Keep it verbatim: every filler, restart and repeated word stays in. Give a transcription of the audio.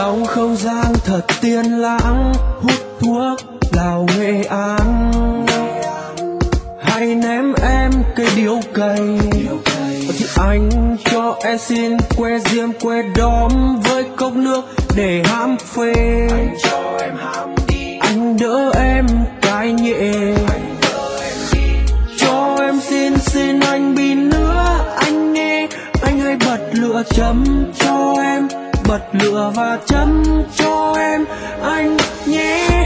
trong không gian thật tiên lãng, hút thuốc lào Nghệ An. Hãy ném em cây điếu cày thì anh cho em xin que diêm que đóm với cốc nước để hãm phê. Anh cho em hãm đi, Anh đỡ em cái nhẹ, anh đỡ em đi. cho em xin xin anh pin nữa anh nghe. Anh hãy bật lửa chấm cho em, bật lửa và chấm cho em anh nhé.